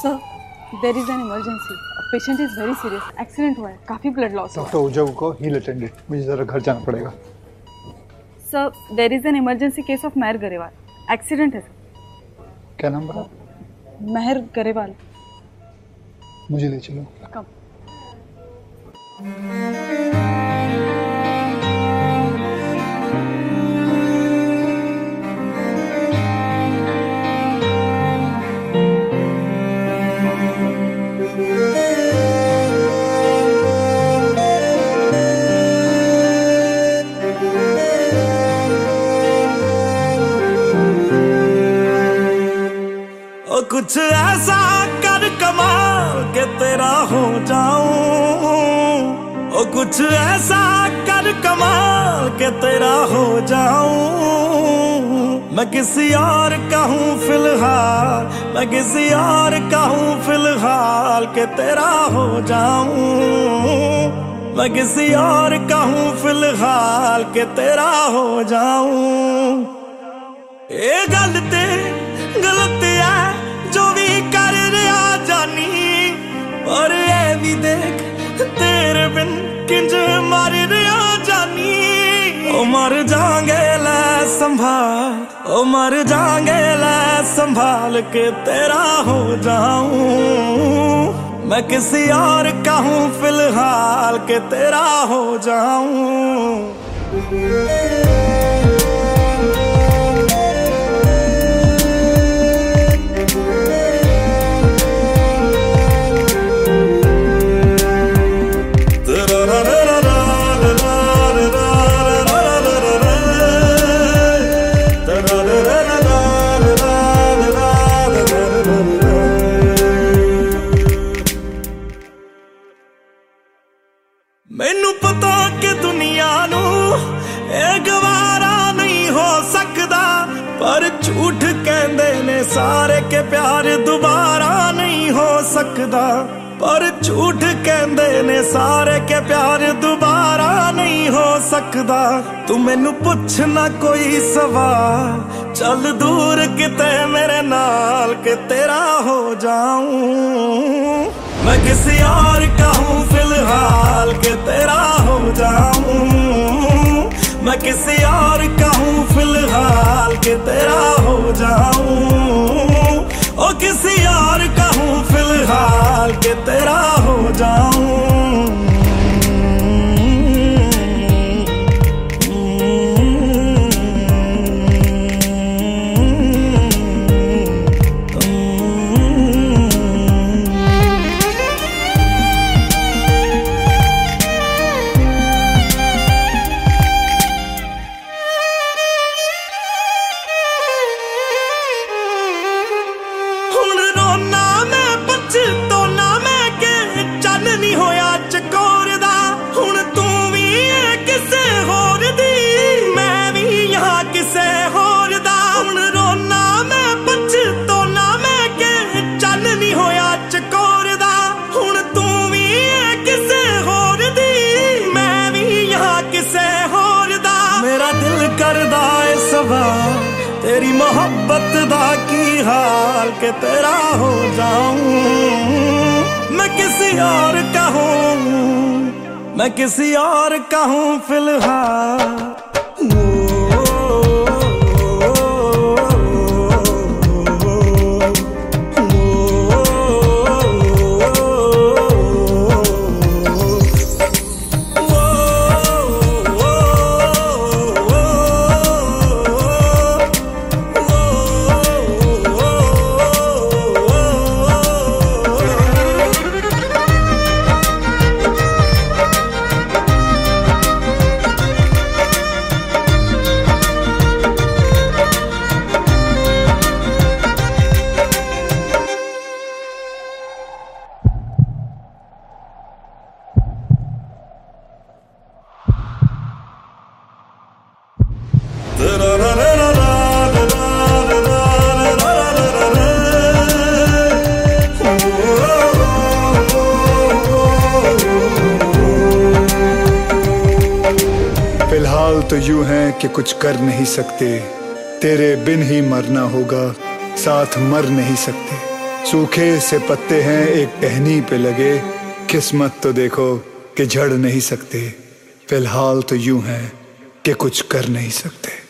Sir, there is an emergency. Patient is very serious. Accident हुआ है, काफी blood loss हुआ है। डॉक्टर उजव को हील अटेंडेड, मुझे जरा घर जाना पड़ेगा। Sir, there is an emergency case of Mehar Grewal. Accident है सर। क्या नाम बता? मेहर गरेवाल। मुझे ले चलो। कम। कुछ ऐसा कर कमाल के तेरा हो जाऊं, ओ कुछ ऐसा कर कमाल के तेरा हो जाऊं। मैं किसी और का हूँ फिलहाल, मैं किसी और का हूँ फिलहाल के तेरा हो जाऊं। मैं किसी और का हूँ फिलहाल के तेरा हो जाऊं। ये गलत है जो भी कर रहा जानी, और ये भी देख तेरे बिन किंज मर रहा जानी। ओ मर जाएंगे ले संभाल, ओ मर जाएंगे ले संभाल के तेरा हो जाऊं। मैं किसी और का हूँ फिलहाल के तेरा हो जाऊं। मैनू पता कि दुनिया नू ये गवारा नहीं हो सकता, पर झूठ कहंदे ने सारे के प्यार दोबारा नहीं हो सकता। पर झूठ कहंदे ने सारे के प्यार दोबारा नहीं हो सकता। तू मैनू पुछना कोई सवाल, चल दूर किते मेरे नाल के तेरा हो जाऊं। मैं किसी और का हूँ फिलहाल के तेरा हो जाऊं। मैं किसी और का हूँ फिलहाल के तेरा हो जाऊं। ओ किसी और का हूँ फिलहाल के तेरा हो जाऊं। तेरी मोहब्बत दा की हाल के तेरा हो जाऊं। मैं किसी और का हूँ, मैं किसी और का हूँ फिलहाल। फिलहाल तो यूं है कि कुछ कर नहीं सकते, तेरे बिन ही मरना होगा, साथ मर नहीं सकते। सूखे से पत्ते हैं एक टहनी पे लगे, किस्मत तो देखो कि झड़ नहीं सकते, फिलहाल तो यूं है कि कुछ कर नहीं सकते।